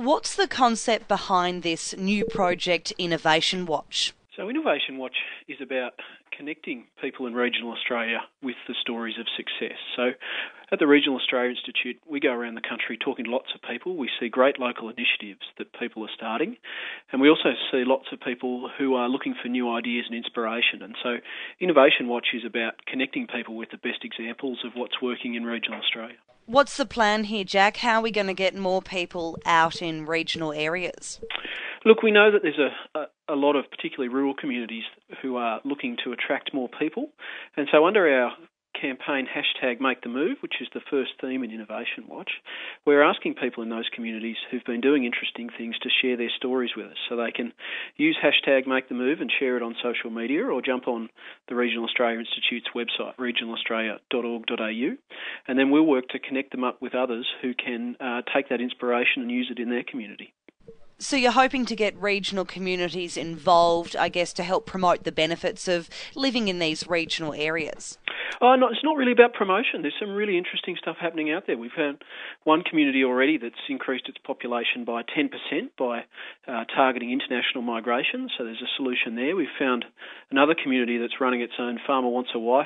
What's the concept behind this new project, Innovation Watch? So Innovation Watch is about connecting people in regional Australia with the stories of success. So at the Regional Australia Institute, we go around the country talking to lots of people. We see great local initiatives that people are starting, and we also see lots of people who are looking for new ideas and inspiration. And so Innovation Watch is about connecting people with the best examples of what's working in regional Australia. What's the plan here, Jack? How are we going to get more people out in regional areas? Look, we know that there's a lot of particularly rural communities who are looking to attract more people. And so under our campaign #MakeTheMove, which is the first theme in Innovation Watch, we're asking people in those communities who've been doing interesting things to share their stories with us. So they can use #MakeTheMove and share it on social media, or jump on the Regional Australia Institute's website, regionalaustralia.org.au, and then we'll work to connect them up with others who can take that inspiration and use it in their community. So you're hoping to get regional communities involved, I guess, to help promote the benefits of living in these regional areas? Oh, no, it's not really about promotion. There's some really interesting stuff happening out there. We've found one community already that's increased its population by 10% by targeting international migration, so there's a solution there. We've found another community that's running its own Farmer Wants a Wife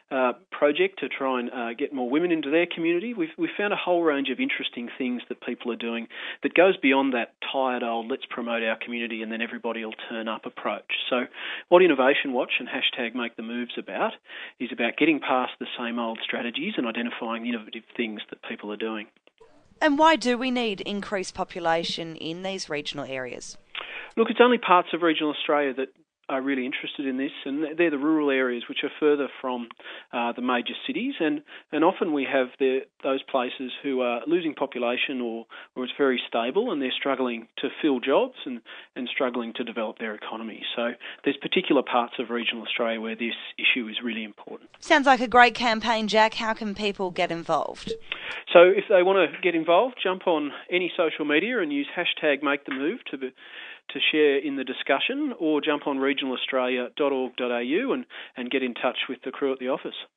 project to try and get more women into their community. We've found a whole range of interesting things that people are doing that goes beyond that tired old let's promote our community and then everybody will turn up approach. So what Innovation Watch and #MakeTheMove's about is about getting past the same old strategies and identifying innovative things that people are doing. And why do we need increased population in these regional areas? Look, it's only parts of regional Australia that are really interested in this, and they're the rural areas which are further from the major cities, and often we have those places who are losing population or it's very stable and they're struggling to fill jobs and struggling to develop their economy. So there's particular parts of regional Australia where this issue is really important. Sounds like a great campaign, Jack. How can people get involved? So if they want to get involved, jump on any social media and use #MakeTheMove to share in the discussion, or jump on regionalaustralia.org.au and get in touch with the crew at the office.